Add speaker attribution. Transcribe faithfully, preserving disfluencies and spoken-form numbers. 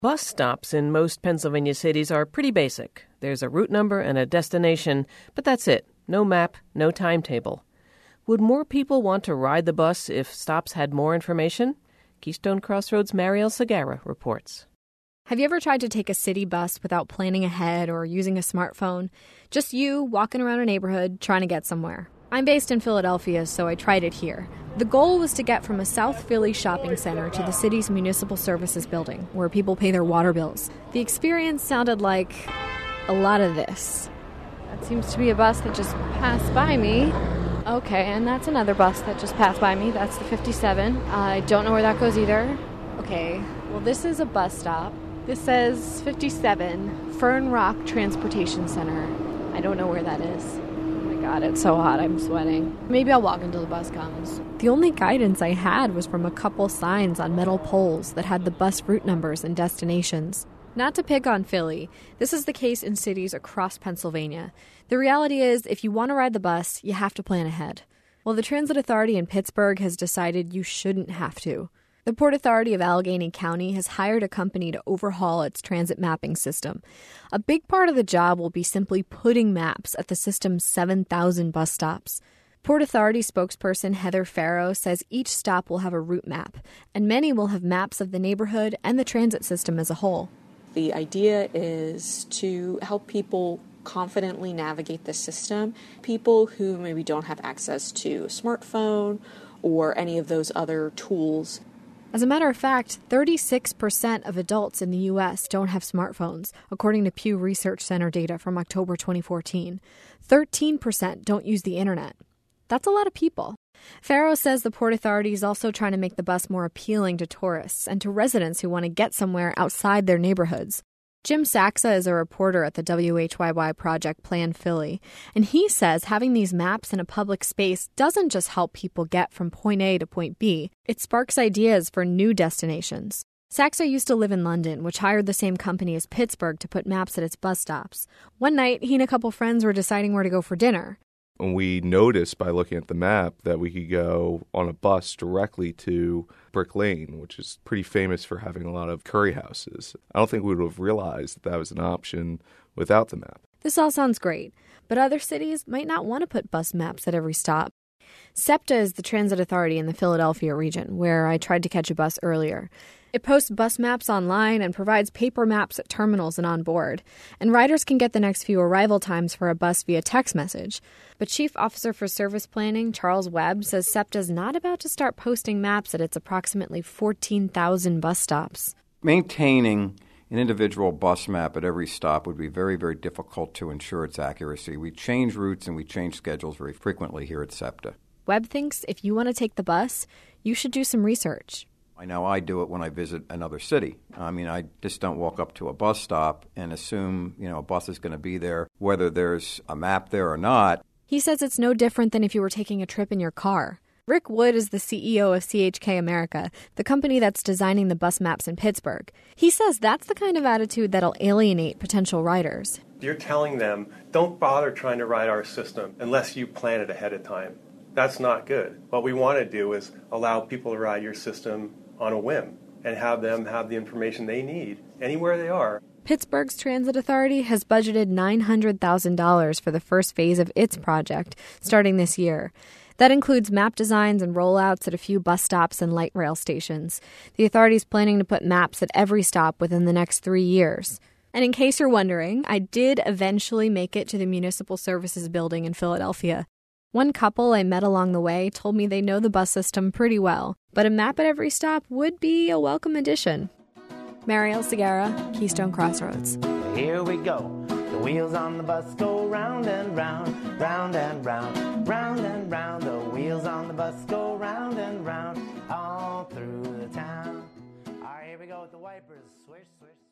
Speaker 1: Bus stops in most Pennsylvania cities are pretty basic. There's a route number and a destination, but that's it. No map, no timetable. Would more people want to ride the bus if stops had more information? Keystone Crossroads' Mariel Segarra reports.
Speaker 2: Have you ever tried to take a city bus without planning ahead or using a smartphone? Just you walking around a neighborhood trying to get somewhere. I'm based in Philadelphia, so I tried it here. The goal was to get from a South Philly shopping center to the city's municipal services building, where people pay their water bills. The experience sounded like a lot of this.
Speaker 3: That seems to be a bus that just passed by me. Okay, and that's another bus that just passed by me. That's the fifty-seven. I don't know where that goes either. Okay, well, this is a bus stop. This says fifty-seven, Fern Rock Transportation Center. I don't know where that is. God, it's so hot, I'm sweating. Maybe I'll walk until the bus comes.
Speaker 2: The only guidance I had was from a couple signs on metal poles that had the bus route numbers and destinations. Not to pick on Philly, this is the case in cities across Pennsylvania. The reality is, if you want to ride the bus, you have to plan ahead. Well, the Transit Authority in Pittsburgh has decided you shouldn't have to. The Port Authority of Allegheny County has hired a company to overhaul its transit mapping system. A big part of the job will be simply putting maps at the system's seven thousand bus stops. Port Authority spokesperson Heather Farrow says each stop will have a route map, and many will have maps of the neighborhood and the transit system as a whole.
Speaker 4: The idea is to help people confidently navigate the system, people who maybe don't have access to a smartphone or any of those other tools.
Speaker 2: As a matter of fact, thirty-six percent of adults in the U S don't have smartphones, according to Pew Research Center data from October twenty fourteen. thirteen percent don't use the internet. That's a lot of people. Farrow says the Port Authority is also trying to make the bus more appealing to tourists and to residents who want to get somewhere outside their neighborhoods. Jim Saxa is a reporter at the W H Y Y project Plan Philly, and he says having these maps in a public space doesn't just help people get from point A to point B, it sparks ideas for new destinations. Saxa used to live in London, which hired the same company as Pittsburgh to put maps at its bus stops. One night, he and a couple friends were deciding where to go for dinner.
Speaker 5: We noticed by looking at the map that we could go on a bus directly to Brick Lane, which is pretty famous for having a lot of curry houses. I don't think we would have realized that that was an option without the map.
Speaker 2: This all sounds great, but other cities might not want to put bus maps at every stop. SEPTA is the transit authority in the Philadelphia region, where I tried to catch a bus earlier. It posts bus maps online and provides paper maps at terminals and on board. And riders can get the next few arrival times for a bus via text message. But Chief Officer for Service Planning, Charles Webb, says SEPTA is not about to start posting maps at its approximately fourteen thousand bus stops.
Speaker 6: Maintaining an individual bus map at every stop would be very, very difficult to ensure its accuracy. We change routes and we change schedules very frequently here at SEPTA.
Speaker 2: Webb thinks if you want to take the bus, you should do some research.
Speaker 6: I know I do it when I visit another city. I mean, I just don't walk up to a bus stop and assume, you know, a bus is going to be there, whether there's a map there or not.
Speaker 2: He says it's no different than if you were taking a trip in your car. Rick Wood is the C E O of C H K America, the company that's designing the bus maps in Pittsburgh. He says that's the kind of attitude that'll alienate potential riders.
Speaker 7: You're telling them, don't bother trying to ride our system unless you plan it ahead of time. That's not good. What we want to do is allow people to ride your system on a whim and have them have the information they need anywhere they are.
Speaker 2: Pittsburgh's Transit Authority has budgeted nine hundred thousand dollars for the first phase of its project, starting this year. That includes map designs and rollouts at a few bus stops and light rail stations. The authority is planning to put maps at every stop within the next three years. And in case you're wondering, I did eventually make it to the Municipal Services Building in Philadelphia. One couple I met along the way told me they know the bus system pretty well, but a map at every stop would be a welcome addition. Mariel Segarra, Keystone Crossroads.
Speaker 8: Here we go. The wheels on the bus go round and round, round and round, round and round. The wheels on the bus go round and round, all through the town. All right, here we go with the wipers. Swish, swish, swish.